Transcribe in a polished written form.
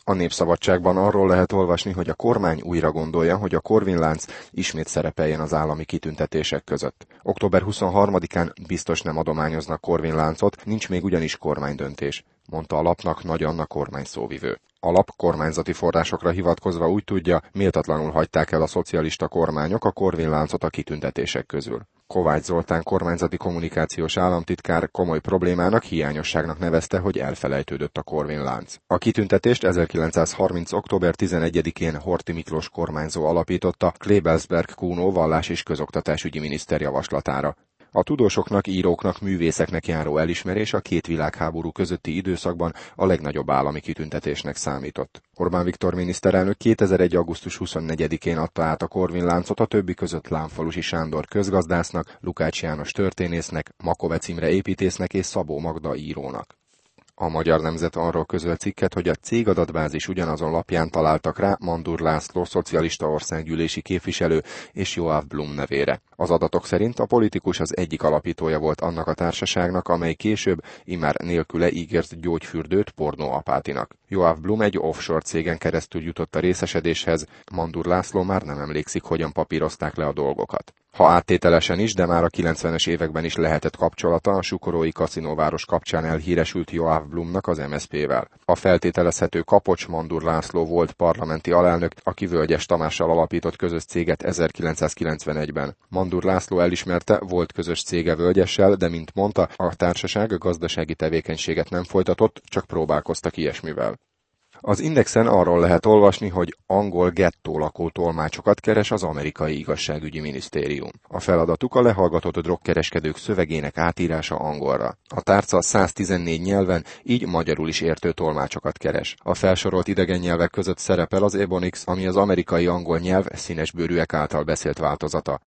A Népszabadságban arról lehet olvasni, hogy a kormány újra gondolja, hogy a Corvin-lánc ismét szerepeljen az állami kitüntetések között. Október 23-án biztos nem adományoznak Corvin-láncot, nincs még ugyanis kormánydöntés, mondta a lapnak Nagy Anna kormányszóvivő. A lap kormányzati forrásokra hivatkozva úgy tudja, méltatlanul hagyták el a szocialista kormányok a Corvin-láncot a kitüntetések közül. Kovács Zoltán kormányzati kommunikációs államtitkár komoly problémának, hiányosságnak nevezte, hogy elfelejtődött a Corvin-lánc. A kitüntetést 1930. október 11-én Horthy Miklós kormányzó alapította Klebelsberg Kuno vallás- és közoktatásügyi miniszter javaslatára. A tudósoknak, íróknak, művészeknek járó elismerés a két világháború közötti időszakban a legnagyobb állami kitüntetésnek számított. Orbán Viktor miniszterelnök 2001. augusztus 24-én adta át a Corvin-láncot a többi között Lánfalusi Sándor közgazdásznak, Lukács János történésznek, Makovec Imre építésznek és Szabó Magda írónak. A Magyar Nemzet arról közölt cikket, hogy a cégadatbázis ugyanazon lapján találtak rá Mandur László szocialista országgyűlési képviselő és Joachim Blum nevére. Az adatok szerint a politikus az egyik alapítója volt annak a társaságnak, amely később immár nélküle ígért gyógyfürdőt pornóapátinak. Joachim Blum egy offshore cégen keresztül jutott a részesedéshez, Mandur László már nem emlékszik, hogyan papírozták le a dolgokat. Ha áttételesen is, de már a 90-es években is lehetett kapcsolata a sukorói kaszinóváros kapcsán elhíresült Joachim Blumnak az MSZP-vel. A feltételezhető kapocs Mandur László volt parlamenti alelnök, aki Völgyes Tamással alapított közös céget 1991-ben. Mandur László elismerte, volt közös cége Völgyessel, de mint mondta, a társaság gazdasági tevékenységet nem folytatott, csak próbálkoztak ilyesmivel. Az Indexen arról lehet olvasni, hogy angol gettó lakó tolmácsokat keres az amerikai igazságügyi minisztérium. A feladatuk a lehallgatott drogkereskedők szövegének átírása angolra. A tárca 114 nyelven, így magyarul is értő tolmácsokat keres. A felsorolt idegen nyelvek között szerepel az Ebonix, ami az amerikai angol nyelv színesbőrűek által beszélt változata.